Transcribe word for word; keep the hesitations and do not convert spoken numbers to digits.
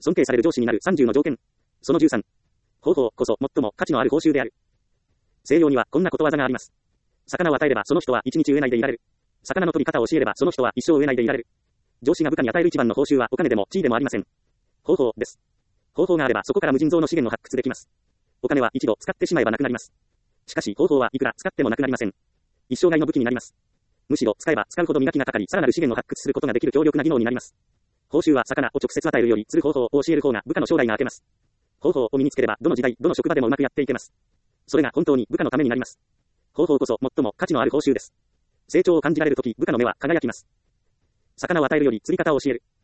尊敬される上司になるさんじゅうの条件。そのじゅうさん。方法こそ最も価値のある報酬である。西洋にはこんなことわざがあります。魚を与えればその人は一日飢えないでいられる。魚の取り方を教えればその人は一生飢えないでいられる。上司が部下に与える一番の報酬はお金でも地位でもありません。方法です。方法があればそこから無尽蔵の資源を発掘できます。お金は一度使ってしまえばなくなります。しかし方法はいくら使ってもなくなりません。一生涯の武器になります。むしろ使えば使うほど磨きがかかり、さらなる資源を発掘することができる強力な技能になります。報酬は魚を直接与えるより釣る方法を教える方が部下の将来が明けます。方法を身につければどの時代、どの職場でもうまくやっていけます。それが本当に部下のためになります。方法こそ最も価値のある報酬です。成長を感じられるとき、部下の目は輝きます。魚を与えるより釣り方を教える。